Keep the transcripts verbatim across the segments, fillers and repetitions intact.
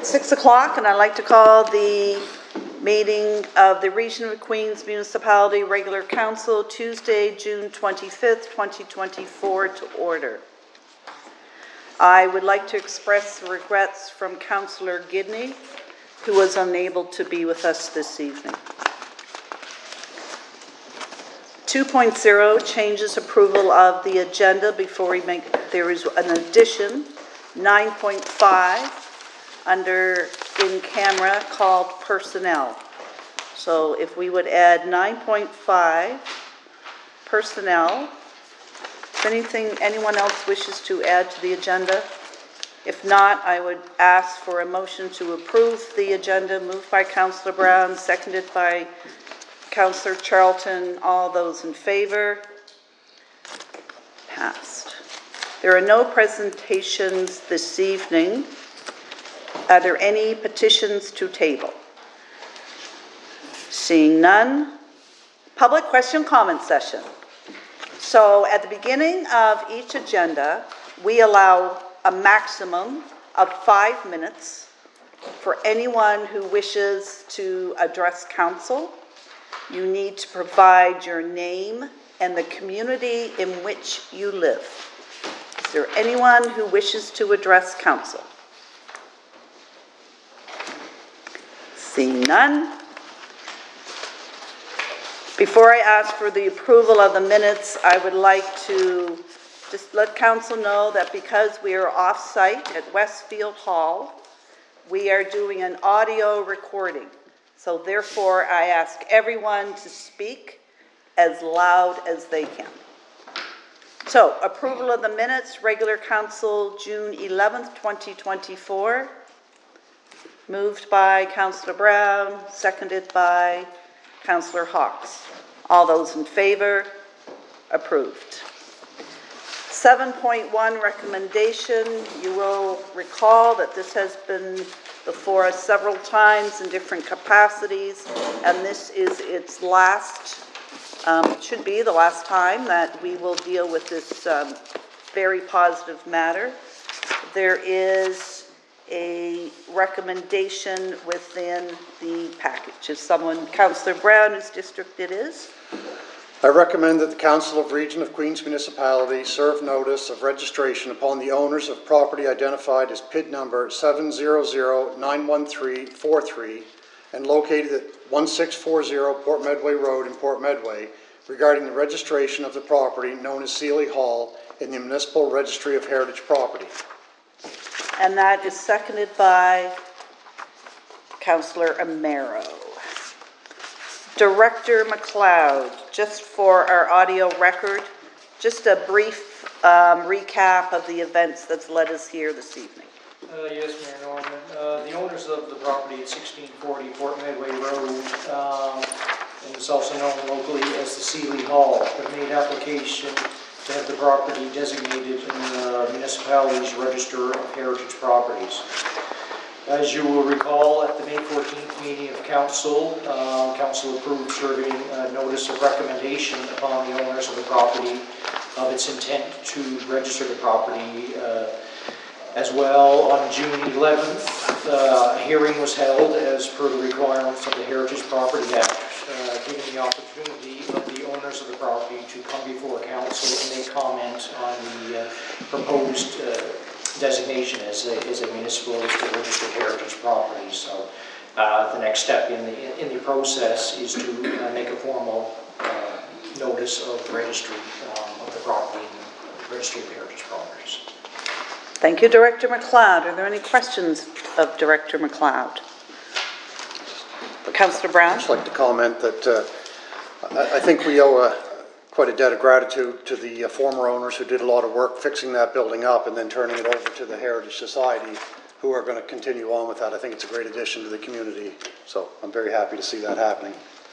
six o'clock, and I'd like to call the meeting of the Region of Queens Municipality Regular Council Tuesday, June twenty-fifth, twenty twenty-four to order. I would like to express regrets from Councillor Gidney, who was unable to be with us this evening. two point oh, changes approval of the agenda. Before we make, there is an addition, nine point five, under in camera called personnel. So if we would add nine point five, personnel. If anything, anyone else wishes to add to the agenda? If not, I would ask for a motion to approve the agenda, moved by Councillor Brown, seconded by Councillor Charlton. All those in favor? Passed. There are no presentations this evening. Are there any petitions to table? Seeing none. Public question comment session. So at the beginning of each agenda, we allow a maximum of five minutes for anyone who wishes to address council. You need to provide your name and the community in which you live. Is there anyone who wishes to address council? Seeing none. Before I ask for the approval of the minutes, I would like to just let council know that because we are off-site at Westfield Hall, we are doing an audio recording. So therefore, I ask everyone to speak as loud as they can. So, approval of the minutes, regular council, June eleventh, twenty twenty-four. Moved by Councillor Brown, seconded by Councillor Hawks. All those in favor? Approved. seven point one recommendation. You will recall that this has been before us several times in different capacities, and this is its last, um, should be the last time that we will deal with this um, very positive matter. There is a recommendation within the package. Is someone, Councillor Brown, whose district it is? I recommend that the Council of Region of Queens Municipality serve notice of registration upon the owners of property identified as P I D number seven zero zero nine one three four three and located at one six four zero Port Medway Road in Port Medway regarding the registration of the property known as Seeley Hall in the Municipal Registry of Heritage Property. And that is seconded by Councillor Amaro. Director McLeod, just for our audio record, just a brief um, recap of the events that's led us here this evening. Uh, yes, Mayor Norman. Uh, the owners of the property at sixteen forty Port Medway Road, um, and it's also known locally as the Seeley Hall, have made application to have the property designated in the municipality's Register of Heritage Properties. As you will recall, at the May fourteenth meeting of Council, um, Council approved serving a notice of recommendation upon the owners of the property of its intent to register the property. Uh, as well, on June eleventh, uh, a hearing was held as per the requirements of the Heritage Property Act, uh, giving the opportunity of the owners of the property to come before Council and make comment on the uh, proposed uh, designation as a, as a municipal registered heritage property. So uh, the next step in the in the process is to uh, make a formal uh, notice of registry um, of the property in the Registry of Heritage Properties. Thank you, Director McLeod. Are there any questions of Director McLeod? Councillor Brown? I'd just like to comment that uh, I, I think we owe a quite a debt of gratitude to the uh, former owners who did a lot of work fixing that building up and then turning it over to the Heritage Society, who are going to continue on with that. I think it's a great addition to the community, so I'm very happy to see that happening.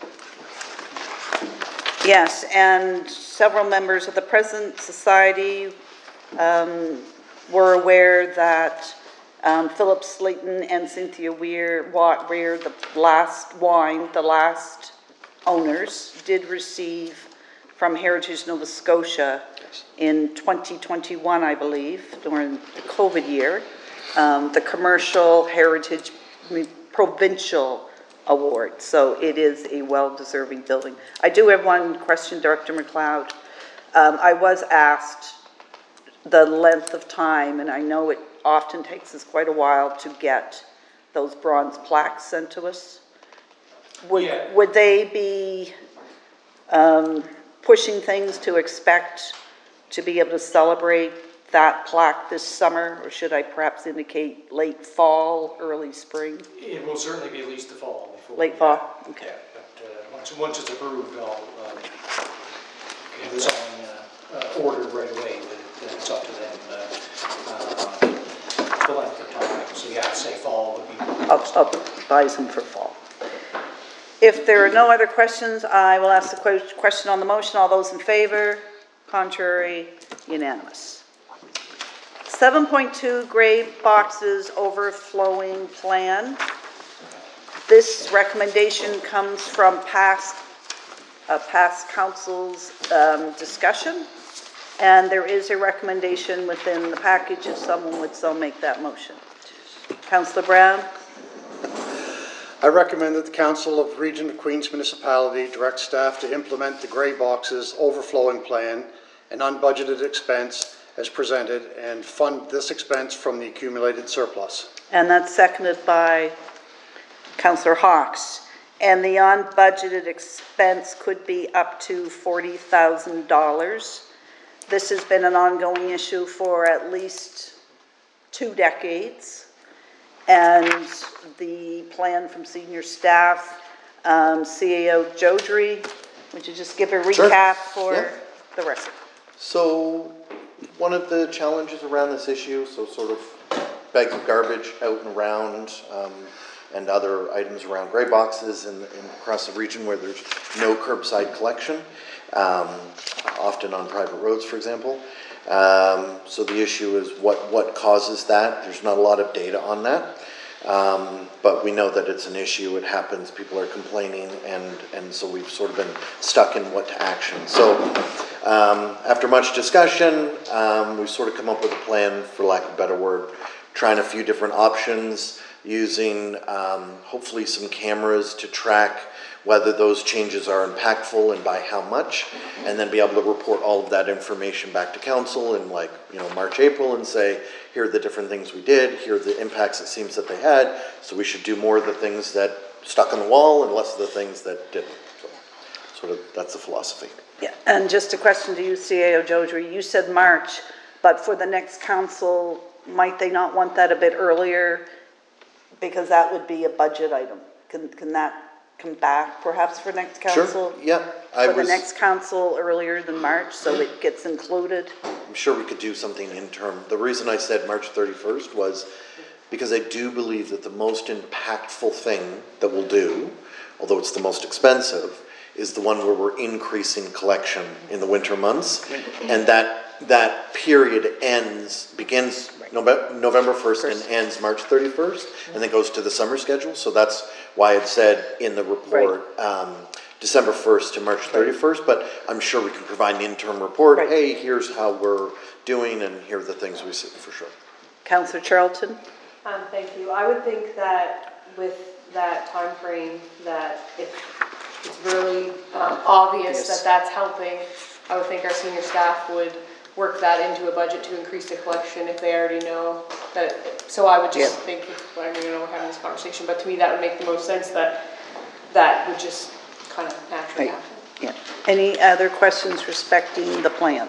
Yes, and several members of the present society um, were aware that um, Philip Slayton and Cynthia Weir, Weir, the last wine, the last owners, did receive from Heritage Nova Scotia in twenty twenty-one, I believe, during the COVID year, um, the Commercial Heritage Provincial Award. So it is a well-deserving building. I do have one question, Director McLeod. Um, I was asked the length of time, and I know it often takes us quite a while to get those bronze plaques sent to us. Would, Yeah. would they be um, pushing things to expect to be able to celebrate that plaque this summer, or should I perhaps indicate late fall, early spring? It will certainly be at least the fall before. Late fall? Okay. Yeah, but uh, once, once it's approved, I'll, um, get this on uh, uh, ordered right away, but then it's up to them, uh, uh, the length of time. So yeah, say fall would be. I'll, I'll advise them for fall. If there are no other questions, I will ask the que- question on the motion. All those in favor? Contrary? Unanimous. seven point two, gray boxes overflowing plan. This recommendation comes from past, uh, past council's um, discussion, and there is a recommendation within the package if someone would so make that motion. Councillor Brown? I recommend that the Council of Region of Queens Municipality direct staff to implement the gray boxes overflowing plan and unbudgeted expense as presented and fund this expense from the accumulated surplus. And that's seconded by Councillor Hawks. And the unbudgeted expense could be up to forty thousand dollars. This has been an ongoing issue for at least two decades. And the plan from senior staff, um, C A O Jodry, would you just give a Sure. recap for Yeah. the record? So, one of the challenges around this issue, so sort of bags of garbage out and around, um, and other items around gray boxes and, and across the region where there's no curbside collection, um, often on private roads, for example. Um, so the issue is what, what causes that. There's not a lot of data on that. Um, but we know that it's an issue, it happens, people are complaining, and, and so we've sort of been stuck in what to action. So um, after much discussion, um, we've sort of come up with a plan, for lack of a better word, trying a few different options, using um, hopefully some cameras to track whether those changes are impactful and by how much, and then be able to report all of that information back to council in like, you know, March, April, and say, here are the different things we did, here are the impacts it seems that they had, so we should do more of the things that stuck on the wall and less of the things that didn't. So, sort of, that's the philosophy. Yeah, and just a question to you, C A O Jodry. You said March, but for the next council, might they not want that a bit earlier? Because that would be a budget item. Can, can that come back perhaps for next council? Sure, yeah. I For the was, next council earlier than March, so it gets included? I'm sure we could do something interim. The reason I said March thirty-first was because I do believe that the most impactful thing that we'll do, although it's the most expensive, is the one where we're increasing collection in the winter months. And that that period ends, begins November, November first and ends March thirty-first, and then goes to the summer schedule. So that's why it said in the report, um, December first to March thirty-first, but I'm sure we can provide an interim report. Right. Hey, here's how we're doing, and here are the things we see, for sure. Councillor Charlton? Um, thank you. I would think that with that time frame, that if it's really um, obvious Yes. that that's helping, I would think our senior staff would work that into a budget to increase the collection if they already know that. So I would just Yeah. think, I mean, you know, we're having this conversation, but to me that would make the most sense, that that would just kind of naturally Right. happen. Yeah. Any other questions respecting the plan?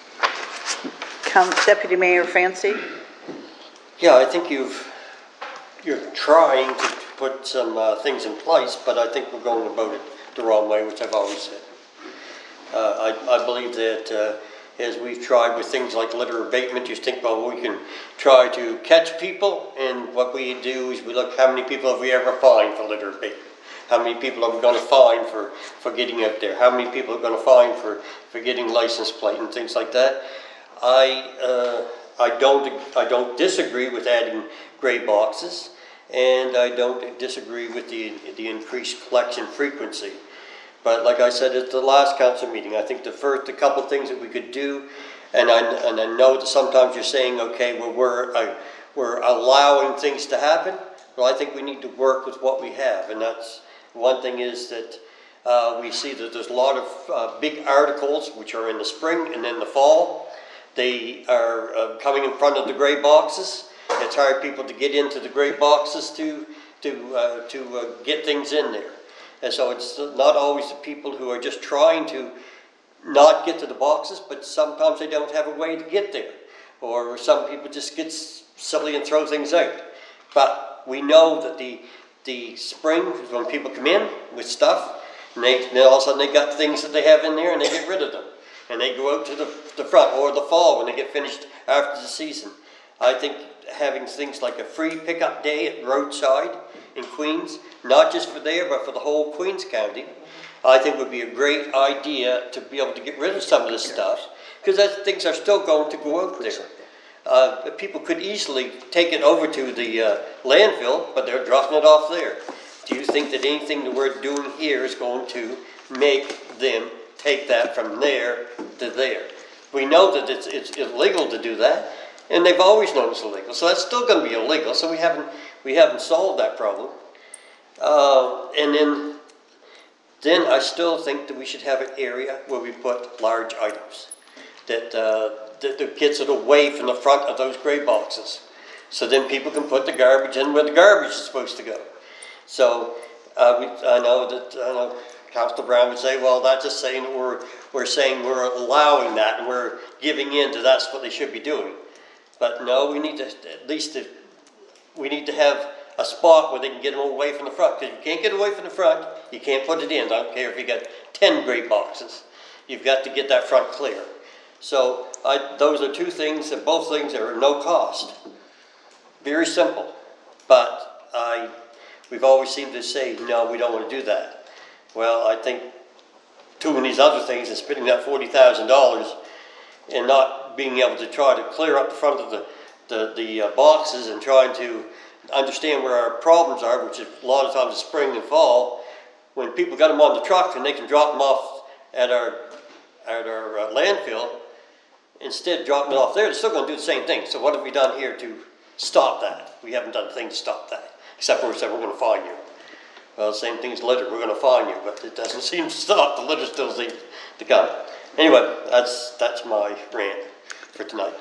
Count, Deputy Mayor Fancy? Yeah, I think you've, you're trying to put some uh, things in place, but I think we're going about it the wrong way, which I've always said. Uh, I, I believe that uh, as we've tried with things like litter abatement, you think, well, we can try to catch people, and what we do is we look how many people have we ever fined for litter abatement. How many people are we going to fine for, for getting out there? How many people are going to fine for, for getting license plate and things like that? I, uh, I don't, I don't disagree with adding gray boxes, and I don't disagree with the, the increased collection frequency. But like I said at the last council meeting, I think the first, a couple things that we could do, and I, and I know that sometimes you're saying, okay, well, we're, uh, we're allowing things to happen. Well, I think we need to work with what we have, and that's, one thing is that uh, we see that there's a lot of uh, big articles which are in the spring and in the fall. They are uh, coming in front of the gray boxes. It's hard people to get into the gray boxes to, to, uh, to uh, get things in there. And so it's not always the people who are just trying to not get to the boxes, but sometimes they don't have a way to get there. Or some people just get silly and throw things out. But we know that the, the spring is when people come in with stuff, and they, then all of a sudden they got things that they have in there and they get rid of them. And they go out to the, the front, or the fall when they get finished after the season. I think having things like a free pickup day at roadside in Queens, not just for there, but for the whole Queens County, I think would be a great idea to be able to get rid of some of this stuff, because things are still going to go out there. Uh, people could easily take it over to the uh, landfill, but they're dropping it off there. Do you think that anything that we're doing here is going to make them take that from there to there? We know that it's, it's illegal to do that, and they've always known it's illegal. So that's still going to be illegal. So we haven't we haven't solved that problem. Uh, and then then I still think that we should have an area where we put large items that uh, that, that gets it away from the front of those gray boxes. So then people can put the garbage in where the garbage is supposed to go. So uh, we, I know that I know Councilor Brown would say, well, that's just saying that we're we're saying we're allowing that and we're giving in to that's what they should be doing. But no, we need to at least to, we need to have a spot where they can get them away from the front. Because you can't get away from the front, you can't put it in. I don't care if you got ten gray boxes. You've got to get that front clear. So I, those are two things, and both things are no cost. Very simple. But I, we've always seemed to say, no, we don't want to do that. Well, I think too many other things and spending that forty thousand dollars and not being able to try to clear up the front of the, the, the uh, boxes and trying to understand where our problems are, which is a lot of times is spring and fall. When people got them on the truck and they can drop them off at our, at our uh, landfill, instead of dropping it off there, they're still going to do the same thing. So what have we done here to stop that? We haven't done a thing to stop that, except for we said we're going to fine you. Well, the same thing as litter, we're going to fine you, but it doesn't seem to stop. The litter still seems to come. Anyway, that's, that's my rant for tonight.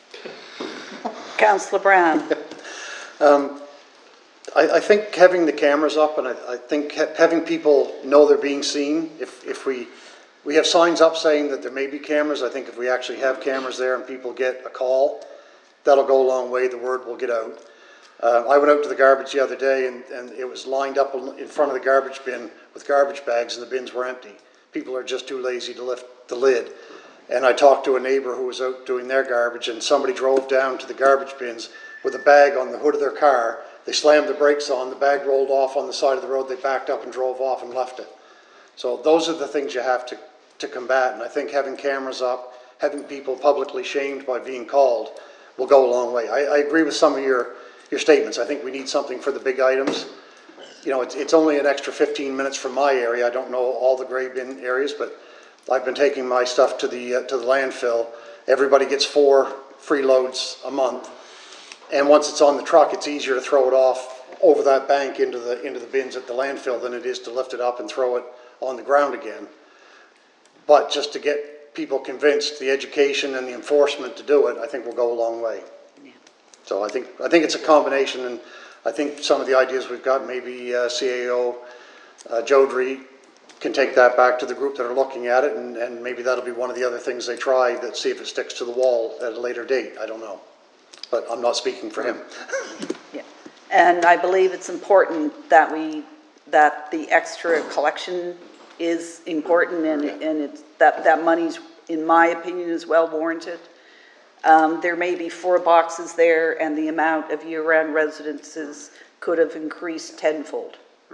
Councillor Brown. Um, I, I think having the cameras up, and I, I think ha having people know they're being seen, if, if we, we have signs up saying that there may be cameras, I think if we actually have cameras there and people get a call, that'll go a long way, the word will get out. Uh, I went out to the garbage the other day and, and it was lined up in front of the garbage bin with garbage bags and the bins were empty. People are just too lazy to lift the lid. And I talked to a neighbor who was out doing their garbage, and somebody drove down to the garbage bins with a bag on the hood of their car. They slammed the brakes on, the bag rolled off on the side of the road, they backed up and drove off and left it. So those are the things you have to, to combat, and I think having cameras up, having people publicly shamed by being called will go a long way. I, I agree with some of your, your statements. I think we need something for the big items. You know, it's, it's only an extra fifteen minutes from my area. I don't know all the gray bin areas, but I've been taking my stuff to the, uh, to the landfill. Everybody gets four free loads a month. And once it's on the truck, it's easier to throw it off over that bank into the, into the bins at the landfill than it is to lift it up and throw it on the ground again. But just to get people convinced, the education and the enforcement to do it, I think will go a long way. Yeah. So I think, I think it's a combination, and I think some of the ideas we've got, maybe uh, C A O uh, Jodrey can take that back to the group that are looking at it, and, and maybe that'll be one of the other things they try, that see if it sticks to the wall at a later date. I don't know. But I'm not speaking for him. Yeah. And I believe it's important that we, that the extra collection is important, and, and it's, that, that money's, in my opinion, is well warranted. Um, there may be four boxes there, and the amount of year-round residences could have increased tenfold.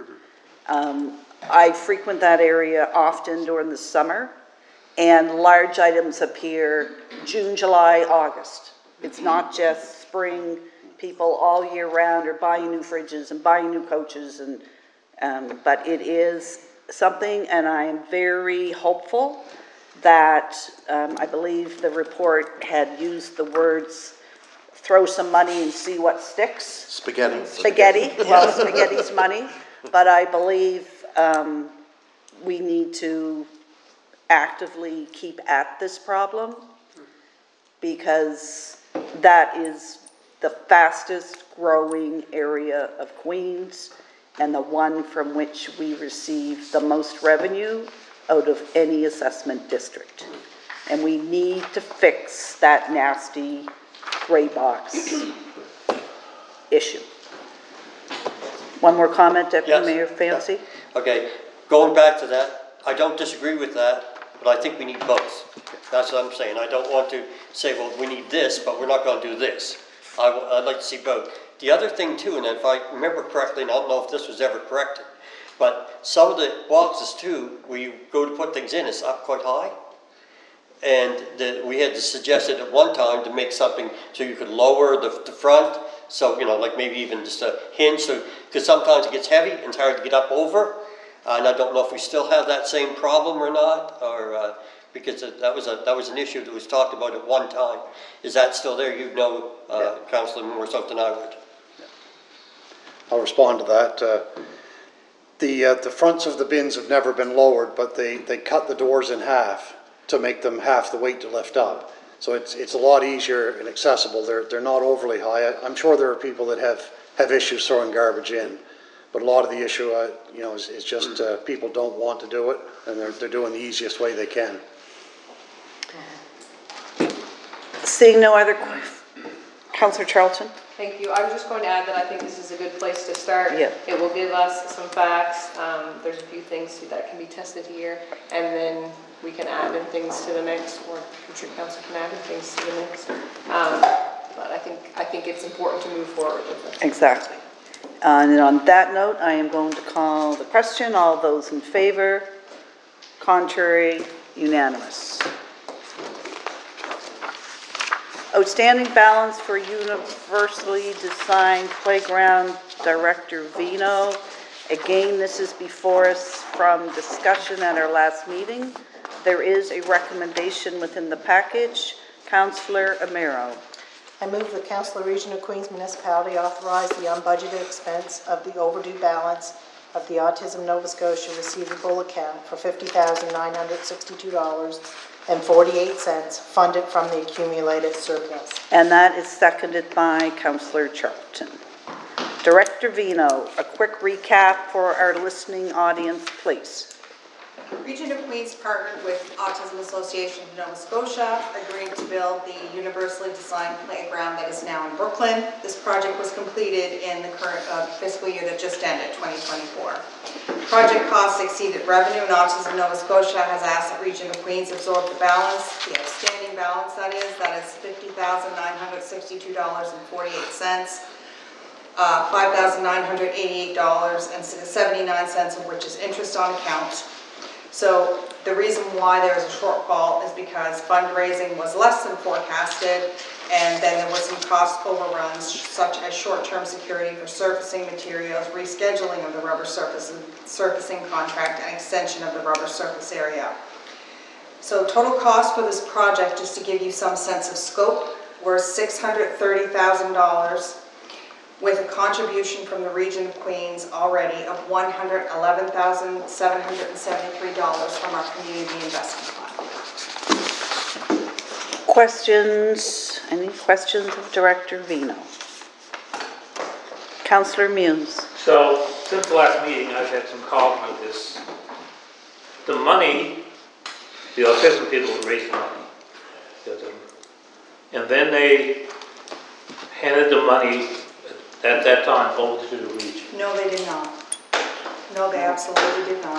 Um, I frequent that area often during the summer, and large items appear June, July, August. It's not just spring. People all year round are buying new fridges and buying new coaches, and um, but it is something, and I am very hopeful that um, I believe the report had used the words throw some money and see what sticks. Spaghetti. Spaghetti, well, spaghetti's money, but I believe um, we need to actively keep at this problem because that is the fastest growing area of Queens and the one from which we receive the most revenue out of any assessment district. And we need to fix that nasty gray box issue. One more comment, Deputy Yes. Mayor Fancy? Okay, going back to that, I don't disagree with that, but I think we need both. That's what I'm saying. I don't want to say, well, we need this, but we're not going to do this. I, w- I'd like to see both. The other thing too, and if I remember correctly, and I don't know if this was ever corrected, but some of the boxes too, where you go to put things in, it's up quite high. And the, we had suggested at one time to make something so you could lower the, the front, so, you know, like maybe even just a hinge, so, because sometimes it gets heavy and it's hard to get up over. Uh, and I don't know if we still have that same problem or not, or, uh, because it- that was a, that was an issue that was talked about at one time. Is that still there? You'd know, uh, Councillor, more so than I would. I'll respond to that. Uh, The, uh, the fronts of the bins have never been lowered, but they, they cut the doors in half to make them half the weight to lift up. So it's, it's a lot easier and accessible. They're, they're not overly high. I- I'm sure there are people that have, have issues throwing garbage in, but a lot of the issue, uh, you know, is, is just uh, people don't want to do it, and they're, they're doing the easiest way they can. Seeing no other, Councillor Charlton? Thank you. I was just going to add that I think this is a good place to start. Yeah. It will give us some facts. Um, there's a few things that can be tested here, and then we can add in things to the mix, or future council can add in things to the mix. Um, but I think, I think it's important to move forward with it. Exactly. And on that note, I am going to call the question. All those in favor? Contrary? Unanimous. Outstanding balance for universally designed playground Director Vino. Again, this is before us from discussion at our last meeting. There is a recommendation within the package. Councillor Amero. I move the Council of Region of Queens Municipality authorize the unbudgeted expense of the overdue balance of the Autism Nova Scotia receivable account for fifty thousand nine hundred sixty-two dollars and forty-eight cents funded from the accumulated surplus. And that is seconded by Councillor Charlton. Director Vino, a quick recap for our listening audience, please. Region of Queens partnered with Autism Association of Nova Scotia, agreed to build the universally designed playground that is now in Brooklyn. This project was completed in the current uh, fiscal year that just ended, twenty twenty-four. Project costs exceeded revenue, and Autism Nova Scotia has asked that Region of Queens absorb the balance, the outstanding balance that is, that is fifty thousand nine hundred sixty-two dollars and forty-eight cents. Uh, five thousand nine hundred eighty-eight dollars and seventy-nine cents of which is interest on account. So the reason why there is a shortfall is because fundraising was less than forecasted, and then there were some cost overruns such as short-term security for surfacing materials, rescheduling of the rubber surface, surfacing contract, and extension of the rubber surface area. So total cost for this project, just to give you some sense of scope, were six hundred thirty thousand dollars, with a contribution from the Region of Queens already of one hundred eleven thousand seven hundred seventy-three dollars from our Community Investment Fund. Questions? Any questions of Director Vino? Councillor Muse. So, since the last meeting, I've had some calls with this. The money, the autism people raised money. And then they handed the money at that time over to the region. No, they did not. No, they absolutely did not.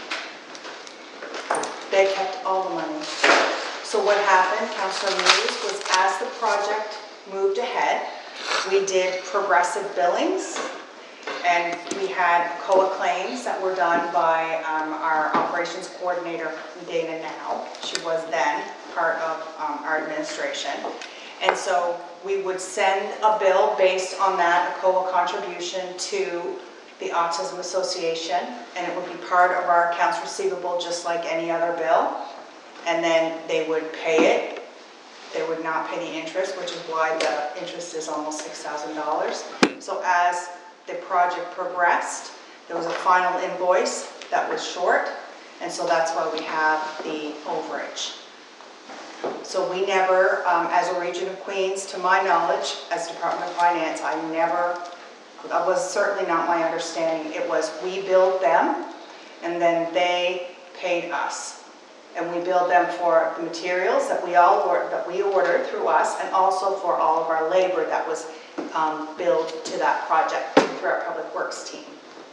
They kept all the money. So what happened, Councillor Muse, was as the project moved ahead, we did progressive billings, and we had C O A claims that were done by um, our operations coordinator, Dana Now. She was then part of um, our administration. And so we would send a bill based on that, a C O A contribution to the Autism Association, and it would be part of our accounts receivable just like any other bill. And then they would pay it. they would not pay the interest, which is why the interest is almost six thousand dollars. So as the project progressed, there was a final invoice that was short, and so that's why we have the overage. So we never, um, as a Region of Queens, to my knowledge, as Department of Finance, I never, that was certainly not my understanding. It was we billed them, and then they paid us. And we billed them for the materials that we all ordered, that we ordered through us, and also for all of our labor that was um, billed to that project through our Public Works team.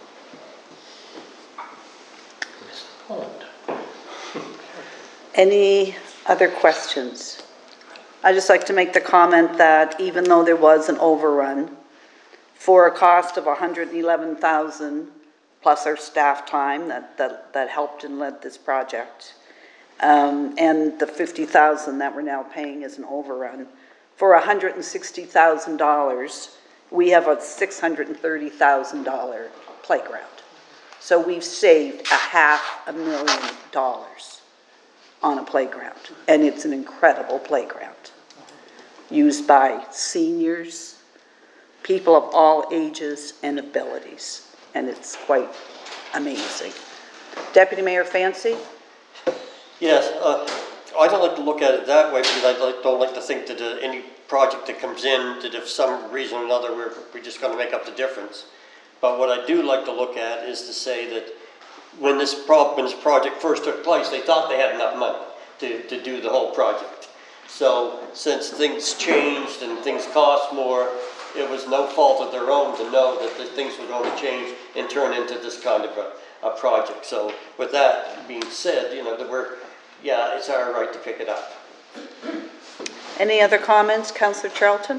Any other questions? I'd just like to make the comment that even though there was an overrun, for a cost of one hundred eleven thousand dollars plus our staff time that, that, that helped and led this project, um, and the fifty thousand dollars that we're now paying as an overrun, for one hundred sixty thousand dollars, we have a six hundred thirty thousand dollars playground. So we've saved a half a million dollars on a playground, and it's an incredible playground used by seniors, people of all ages and abilities, and it's quite amazing. Deputy Mayor Fancy? Yes, uh, I don't like to look at it that way because I like, don't like to think that uh, any project that comes in, that if some reason or another we're, we're just going to make up the difference. But what I do like to look at is to say that when this, pro when this project first took place, they thought they had enough money to, to do the whole project. So since things changed and things cost more, it was no fault of their own to know that the things were going to change and turn into this kind of a, a project. So with that being said, you know, that we're, yeah, it's our right to pick it up. Any other comments, Councillor Charlton?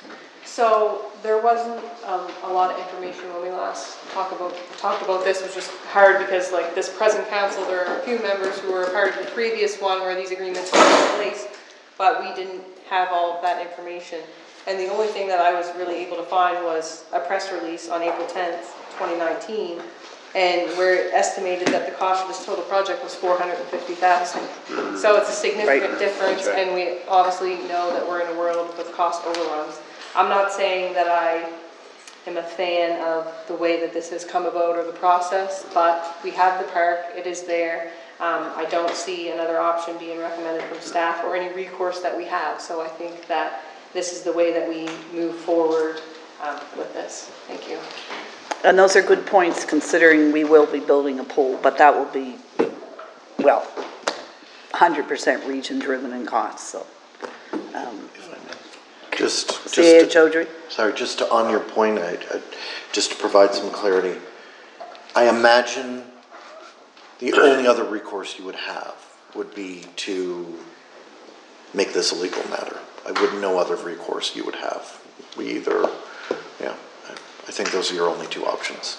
So there wasn't um, a lot of information when we last talked about talked about this, which was hard because like this present council, there are a few members who were a part of the previous one where these agreements were in place, but we didn't have all of that information. And the only thing that I was really able to find was a press release on April tenth, twenty nineteen, and where it estimated that the cost of this total project was four hundred fifty thousand dollars. So it's a significant Right. difference, Right. and we obviously know that we're in a world with cost overruns. I'm not saying that I am a fan of the way that this has come about or the process, but we have the park, it is there. Um, I don't see another option being recommended from staff or any recourse that we have, so I think that this is the way that we move forward um, with this. Thank you. And those are good points considering we will be building a pool, but that will be, well, one hundred percent region driven in cost, so. Um, Just, C A O just, Chaudhry? sorry, just to, on your point, I, I, just to provide some clarity, I imagine the only other recourse you would have would be to make this a legal matter. I wouldn't know other recourse you would have. We either, yeah, I, I think those are your only two options.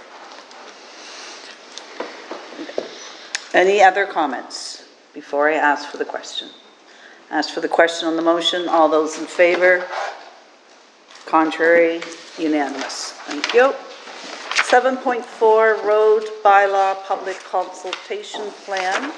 Any other comments before I ask for the question? Ask for the question on the motion. All those in favor? Contrary? Unanimous. Thank you. seven point four, Road Bylaw Public Consultation Plan.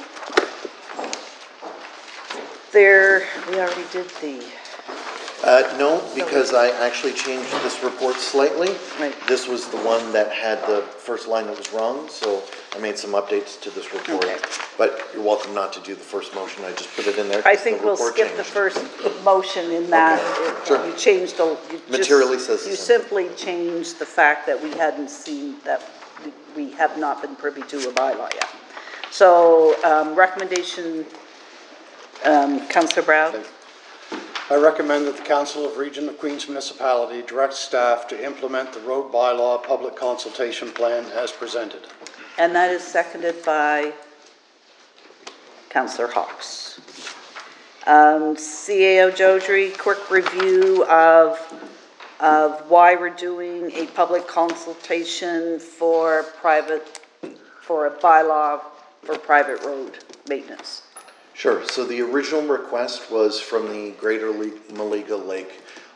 There, we already did the, Uh, no, because I actually changed this report slightly. Right. This was the one that had the first line that was wrong, so I made some updates to this report. Okay. But you're welcome not to do the first motion, I just put it in there. I 'cause the think we'll report skip the changed. first motion in that. Okay, sure. You changed the, you just. Materially says the You same. simply changed the fact that we hadn't seen, that we- we have not been privy to a bylaw yet. So, um, recommendation, um, Councillor Brown? I recommend that the Council of Region of Queens Municipality direct staff to implement the road bylaw public consultation plan as presented. And that is seconded by Councillor Hawks. Um, C A O Chaudhry, quick review of, of why we're doing a public consultation for private, for a bylaw for private road maintenance. Sure, so the original request was from the Greater Le- Maliga Lake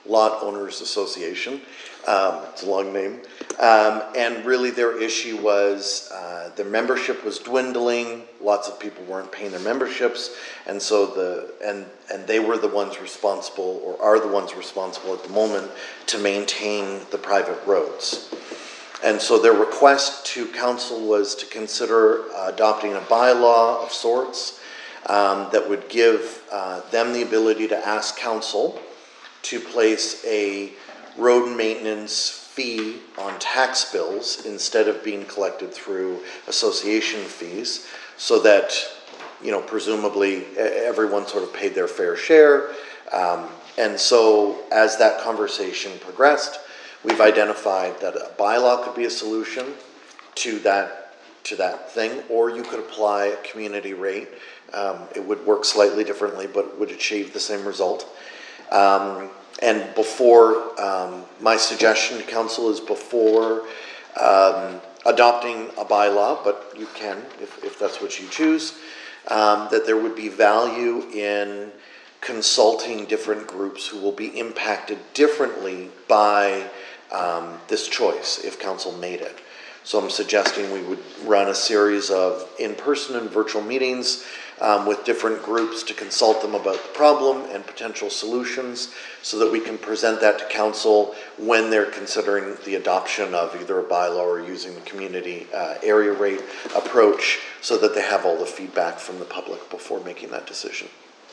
Lot Owners Association. Um, it's a long name. Um, and really their issue was uh, their membership was dwindling. Lots of people weren't paying their memberships. And so the, and, and they were the ones responsible, or are the ones responsible at the moment, to maintain the private roads. And so their request to council was to consider uh, adopting a bylaw of sorts um, that would give uh, them the ability to ask council to place a road maintenance fee on tax bills instead of being collected through association fees, so that, you know, presumably everyone sort of paid their fair share. Um, and so as that conversation progressed, we've identified that a bylaw could be a solution to that, to that thing, or you could apply a community rate. Um, it would work slightly differently, but would achieve the same result. Um, and before, um, my suggestion to council is before um, adopting a bylaw, but you can if, if that's what you choose, um, that there would be value in consulting different groups who will be impacted differently by um, this choice if council made it. So I'm suggesting we would run a series of in-person and virtual meetings um, with different groups to consult them about the problem and potential solutions, so that we can present that to council when they're considering the adoption of either a bylaw or using the community uh, area rate approach, so that they have all the feedback from the public before making that decision.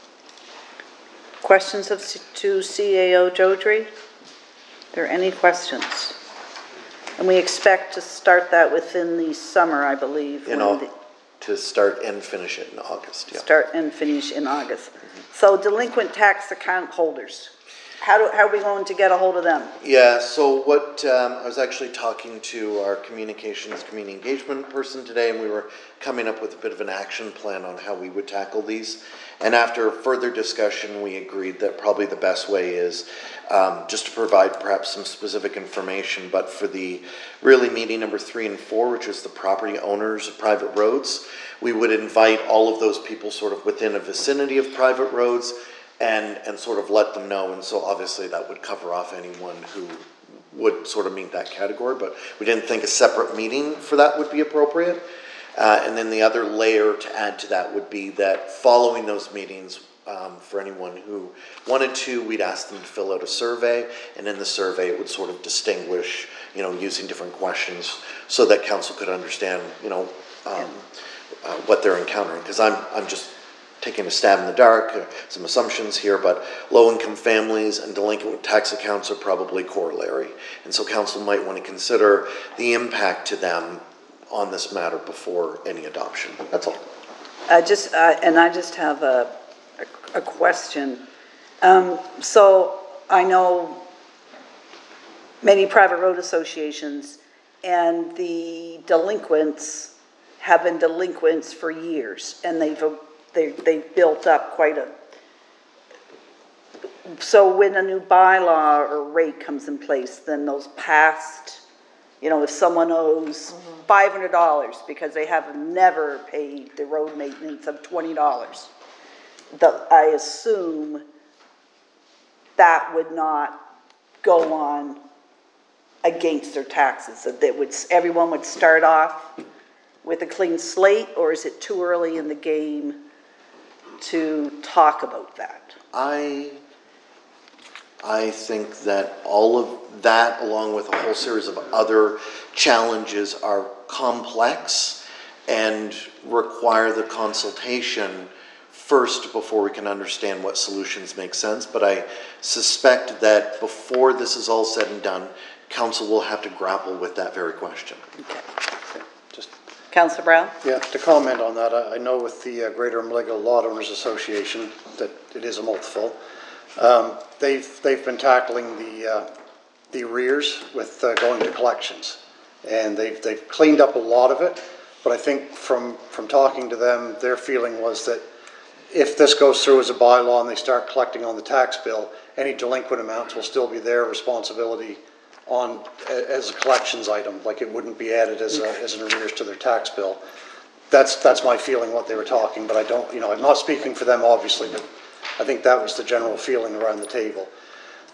Questions of, to C A O Jodrey? Are there any questions? And we expect to start that within the summer, I believe. You when know, the, to start and finish it in August, yeah. Start and finish in August. So delinquent tax account holders, how do, how are we going to get a hold of them? Yeah, so what, um, I was actually talking to our communications, community engagement person today, and we were coming up with a bit of an action plan on how we would tackle these. And after further discussion, we agreed that probably the best way is um, just to provide perhaps some specific information, but for the really meeting number three and four, which is the property owners of private roads, we would invite all of those people sort of within a vicinity of private roads and, and sort of let them know. And so obviously that would cover off anyone who would sort of meet that category, but we didn't think a separate meeting for that would be appropriate. Uh, and then the other layer to add to that would be that following those meetings, um, for anyone who wanted to, we'd ask them to fill out a survey, and in the survey it would sort of distinguish, you know, using different questions so that council could understand, you know, um, uh, what they're encountering. Because I'm, I'm just taking a stab in the dark, uh, some assumptions here, but low-income families and delinquent tax accounts are probably corollary. And so council might want to consider the impact to them on this matter before any adoption. That's all. I just, uh, and I just have a, a, a question. Um, so I know many private road associations, and the delinquents have been delinquents for years, and they've they they've built up quite a. So when a new bylaw or rate comes in place, then those past, you know, if someone owes five hundred dollars because they have never paid the road maintenance of twenty dollars, the, I assume that would not go on against their taxes, that they would, everyone would start off with a clean slate, or is it too early in the game to talk about that? I, I think that all of that, along with a whole series of other challenges, are complex and require the consultation first before we can understand what solutions make sense. But I suspect that before this is all said and done, council will have to grapple with that very question. Okay. Just, Councillor Brown? yeah, to comment on that, I, I know with the uh, Greater Maligo Lot Owners Association that it is a multiple. Um, they've they've been tackling the uh, the arrears with uh, going to collections, and they've they've cleaned up a lot of it. But I think from from talking to them, their feeling was that if this goes through as a bylaw and they start collecting on the tax bill, any delinquent amounts will still be their responsibility on as a collections item. Like it wouldn't be added as a, as an arrears to their tax bill. That's that's my feeling what they were talking. But I don't, you know, I'm not speaking for them obviously, but I think that was the general feeling around the table.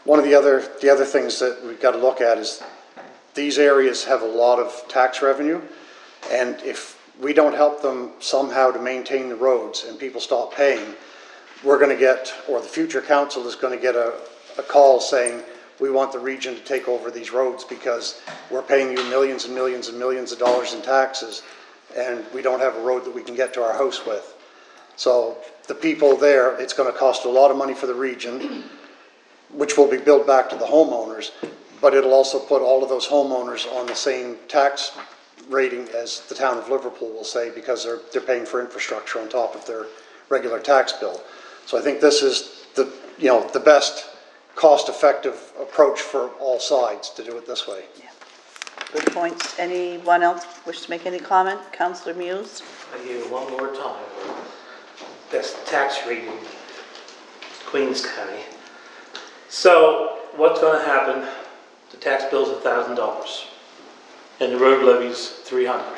one of the other, the other things that we've got to look at is these areas have a lot of tax revenue, and if we don't help them somehow to maintain the roads and people stop paying, we're going to get, or the future council is going to get a, a call saying, we want the region to take over these roads because we're paying you millions and millions and millions of dollars in taxes, and we don't have a road that we can get to our house with. So the people there, it's going to cost a lot of money for the region, which will be billed back to the homeowners, but it'll also put all of those homeowners on the same tax rating as the town of Liverpool will say, because they're, they're paying for infrastructure on top of their regular tax bill. So I think this is the, you know, the best cost-effective approach for all sides to do it this way. Yeah. Good points. Anyone else wish to make any comment? Councillor Muse? I hear one more time. Best tax rate in Queens County. So what's going to happen? The tax bill's a thousand dollars, and the road levy's three hundred,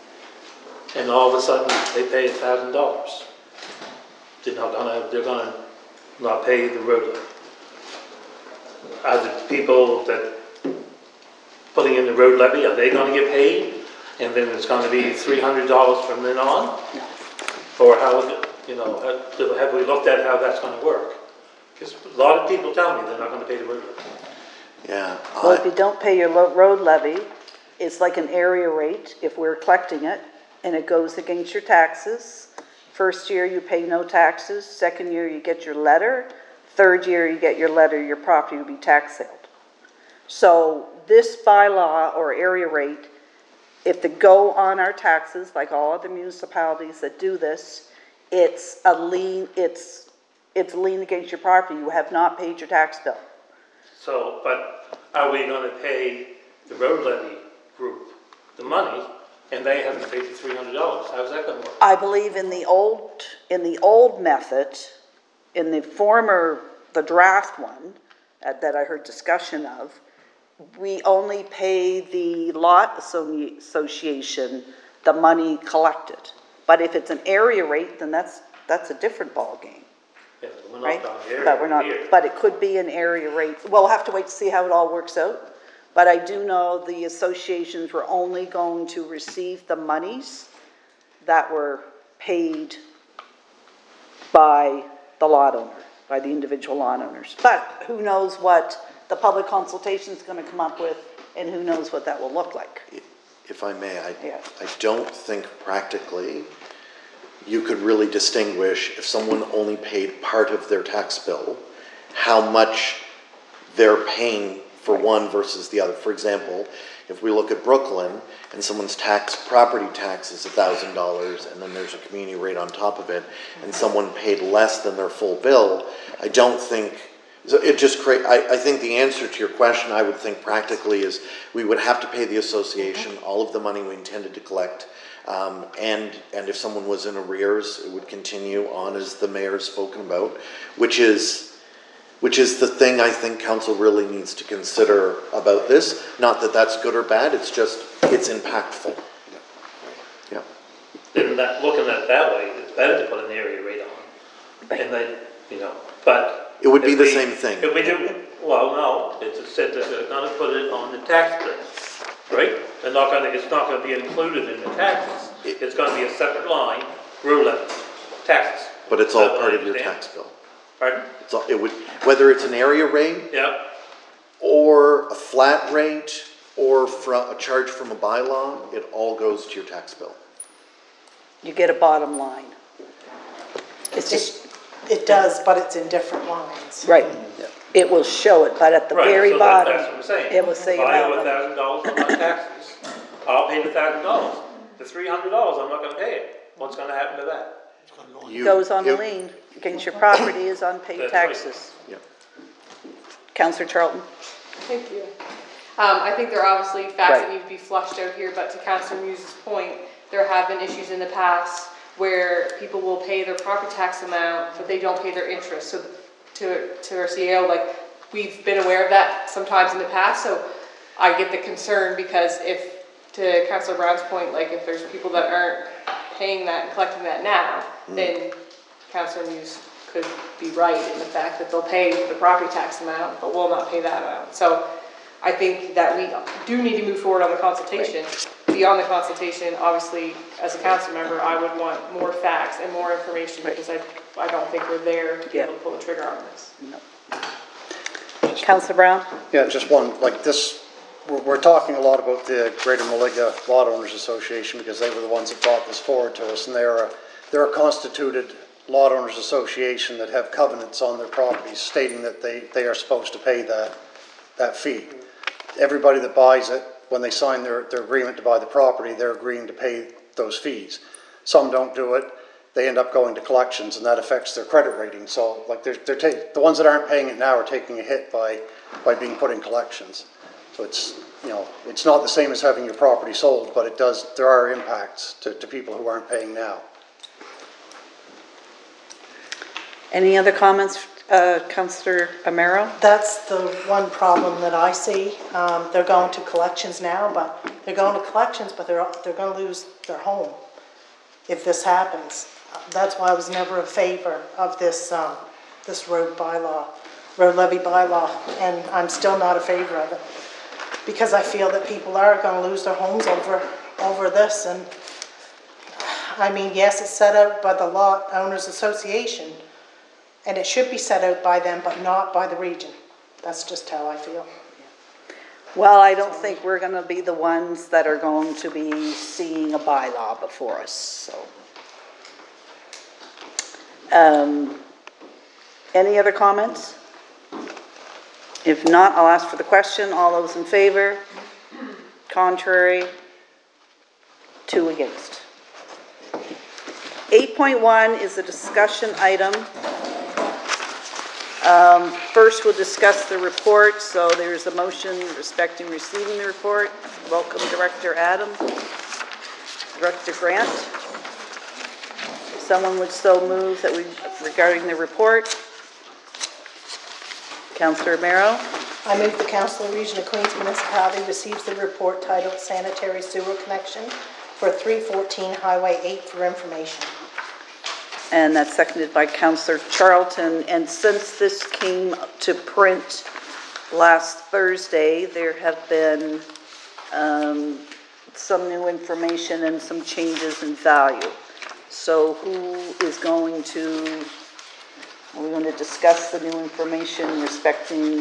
and all of a sudden they pay a thousand dollars. They're not gonna. They're gonna not pay the road levy. Are the people that putting in the road levy, are they going to get paid, and then it's going to be three hundred dollars from then on, or how is it? You know, have, have we looked at how that's going to work? Because a lot of people tell me they're not going to pay the road levy. Yeah. Well, if I- you don't pay your lo- road levy, it's like an area rate if we're collecting it, and it goes against your taxes. First year you pay no taxes, second year you get your letter, third year you get your letter, your property will be tax saled. So this bylaw or area rate, if they go on our taxes, like all other municipalities that do this, it's a lien, it's, it's a lien against your property. You have not paid your tax bill. So, but are we going to pay the road levy group the money, and they haven't paid the three hundred dollars? How's that going to work? I believe in the old, in the old method, in the former, the draft one uh, that I heard discussion of, we only pay the lot associ- association the money collected. But if it's an area rate, then that's, that's a different ballgame, Yeah, but we're not right? down here. But we're not, here. but it could be an area rate. Well, we'll have to wait to see how it all works out. But I do know the associations were only going to receive the monies that were paid by the lot owner, by the individual lot owners. But who knows what the public consultation is going to come up with, and who knows what that will look like. If I may, I, Yeah. I don't think practically you could really distinguish if someone only paid part of their tax bill, how much they're paying for one versus the other. For example, if we look at Brooklyn and someone's tax, property tax is one thousand dollars and then there's a community rate on top of it, and someone paid less than their full bill, I don't think, so it just create, I, I think the answer to your question, I would think practically, is we would have to pay the association all of the money we intended to collect. Um, and, and if someone was in arrears, it would continue on as the mayor's spoken about, which is, which is the thing I think council really needs to consider about this. Not that that's good or bad, it's just, it's impactful. Yeah. Then that, looking at it that way, it's better to put an area rate on. And then, you know, but. It would be if the we- same thing. If we do, well, no, it's said that they're gonna put it on the tax bill, right? They're not gonna, it's not gonna be included in the taxes. It's gonna be a separate line, road levy, taxes. But it's Is that all what part I of your understand? tax bill. Pardon? It's all, it would, whether it's an area rate Yeah, or a flat rate or from a charge from a bylaw, it all goes to your tax bill. You get a bottom line. It's just, It does, but it's in different lines. right. It will show it, but at the right, very so that, bottom, that's what I'm saying. it will say If I owe a amount. thousand dollars on my taxes, I'll pay the thousand dollars. The three hundred dollars, I'm not gonna pay it. What's gonna happen to that? You- Goes on a you- lien against your property is unpaid That's right. taxes. Yeah. Councillor Charlton? Thank you. Um, I think there are obviously facts that Right. need to be flushed out here, but to Councillor Muse's point, there have been issues in the past where people will pay their property tax amount, but they don't pay their interest. So to, to our C A O, like, we've been aware of that sometimes in the past, so I get the concern because if, to Councillor Brown's point, like, if there's people that aren't paying that and collecting that now, then Councillor Muse could be right in the fact that they'll pay the property tax amount, but will not pay that amount. So I think that we do need to move forward on the consultation. Beyond the consultation, obviously, as a council member, I would want more facts and more information because I, I don't think we're there to be able to pull the trigger on this. Councillor Brown? Yeah, just one, like this, we're, we're talking a lot about the Greater Maliga Lot Owners Association because they were the ones that brought this forward to us, and they're a, they're a constituted lot owners association that have covenants on their properties stating that they, they are supposed to pay that, that fee. Everybody that buys it, when they sign their, their agreement to buy the property, they're agreeing to pay those fees. Some don't do it, they end up going to collections, and that affects their credit rating. So, like, they're, they're take, the ones that aren't paying it now are taking a hit by, by being put in collections. So it's, you know, it's not the same as having your property sold, but it does, there are impacts to, to people who aren't paying now. Any other comments, uh, Councillor Amaro? That's the one problem that I see. Um, they're going to collections now, but they're going to collections, but they're, they're going to lose their home if this happens. That's why I was never in favor of this, um, this road bylaw, road levy bylaw, and I'm still not in favor of it. Because I feel that people are going to lose their homes over, over this, and I mean, yes, it's set out by the Lot Owners Association, and it should be set out by them, but not by the region. That's just how I feel. Well, I don't think we're going to be the ones that are going to be seeing a bylaw before us, so. Um, any other comments? If not, I'll ask for the question. All those in favor? Contrary? Two against. eight point one is a discussion item. Um, first, we'll discuss the report. So there's a motion respecting receiving the report. Welcome, Director Adam. Director Grant. Someone would so move that we, regarding the report. Councillor Amaro. I move the Council of Region of Queens Municipality receives the report titled Sanitary Sewer Connection for three fourteen Highway eight for information. And that's seconded by Councillor Charlton. And since this came to print last Thursday, there have been um, some new information and some changes in value. So who is going to, are we going to discuss the new information respecting,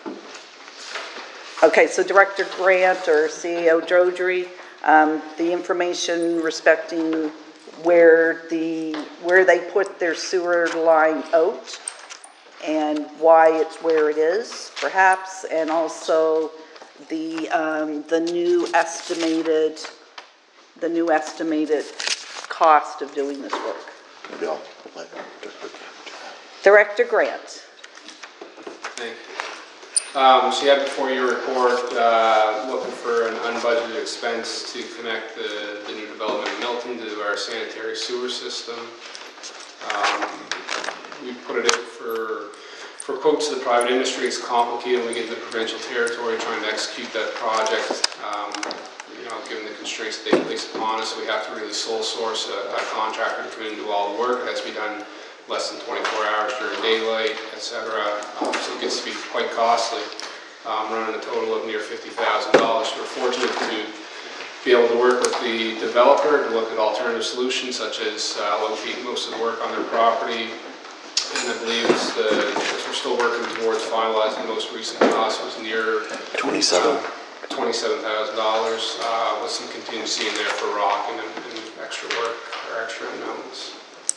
okay, so Director Grant or C E O Drodgery, um, the information respecting where the where they put their sewer line out and why it's where it is, perhaps, and also the um, the new estimated the new estimated cost of doing this work. Maybe I'll let Director Grant. Thank you. Um, so you have before your report, uh, looking for an unbudgeted expense to connect the, the new development in Milton to our sanitary sewer system. Um, we put it in for, for quotes to the private industry. It's complicated when we get into the provincial territory trying to execute that project. Um, you know, given the constraints that they place upon us, we have to really sole source a, a contractor to come in and do all the work. It has to be done less than twenty-four hours during daylight, et cetera. Um, so it gets to be quite costly, um, running a total of near fifty thousand dollars. So we're fortunate to be able to work with the developer to look at alternative solutions, such as uh, locating most of the work on their property. And I believe it's the, we're still working towards finalizing the most recent cost was near twenty-seven. Uh, twenty-seven thousand dollars uh, with some contingency in there for rock and, and extra work or extra unknowns.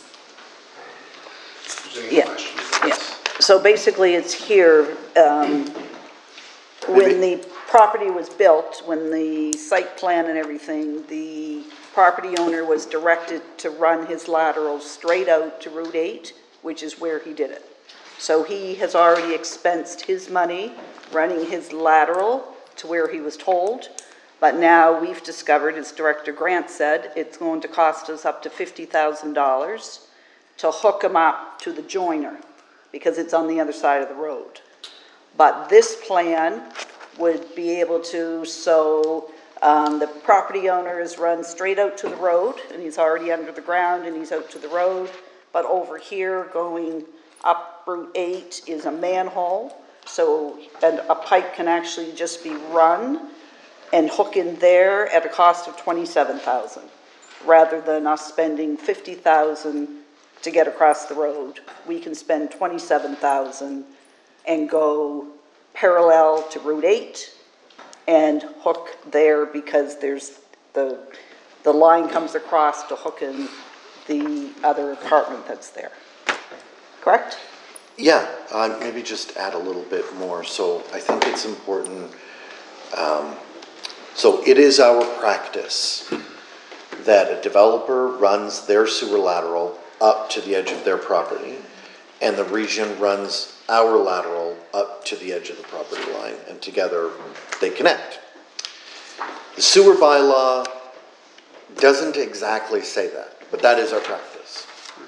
Yeah, yeah. So basically it's here, um, when the property was built, when the site plan and everything, the property owner was directed to run his lateral straight out to Route eight, which is where he did it. So he has already expensed his money running his lateral to where he was told, but now we've discovered, as Director Grant said, it's going to cost us up to fifty thousand dollars to hook him up to the joiner because it's on the other side of the road. But this plan would be able to, so um, the property owner is run straight out to the road and he's already under the ground and he's out to the road. but over here going up Route eight is a manhole. So, and a pipe can actually just be run and hook in there at a cost of twenty-seven thousand, rather than us spending fifty thousand to get across the road. We can spend twenty-seven thousand and go parallel to Route eight and hook there, because there's the, the line comes across to hook in the other apartment that's there. Correct? Yeah, uh, maybe just add a little bit more. So I think it's important. Um, so it is our practice that a developer runs their sewer lateral up to the edge of their property, and the region runs our lateral up to the edge of the property line, and together they connect. The sewer bylaw doesn't exactly say that, but that is our practice.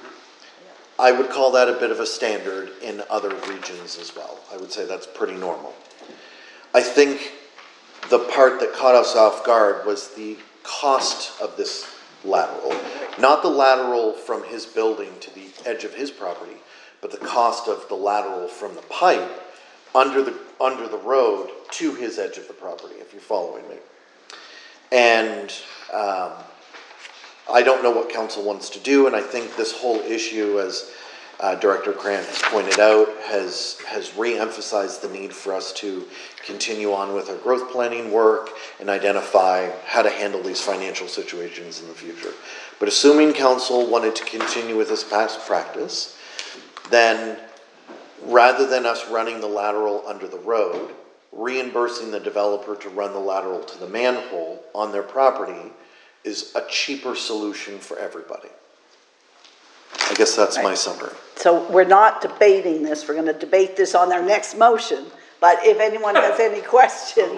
I would call that a bit of a standard in other regions as well. I would say that's pretty normal. I think the part that caught us off guard was the cost of this lateral. Not the lateral from his building to the edge of his property, but the cost of the lateral from the pipe under the, under the road to his edge of the property, if you're following me. And um, I don't know what council wants to do, and I think this whole issue, as uh, Director Grant has pointed out, has has re-emphasized the need for us to continue on with our growth planning work and identify how to handle these financial situations in the future. But assuming council wanted to continue with this past practice, then rather than us running the lateral under the road, reimbursing the developer to run the lateral to the manhole on their property is a cheaper solution for everybody. I guess that's my summary. So we're not debating this, we're gonna debate this on our next motion, but if anyone has any questions.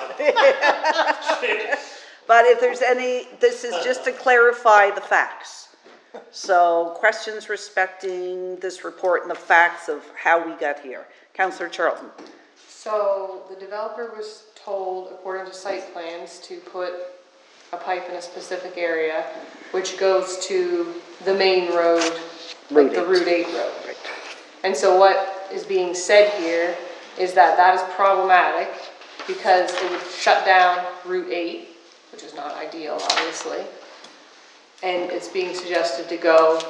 But if there's any, this is just to clarify the facts. So questions respecting this report and the facts of how we got here. Councillor Charlton. So the developer was told, according to site plans, to put a pipe in a specific area, which goes to the main road, like the Route eight road. Right. And so what is being said here is that that is problematic because it would shut down Route eight, which is not ideal, obviously. And it's being suggested to go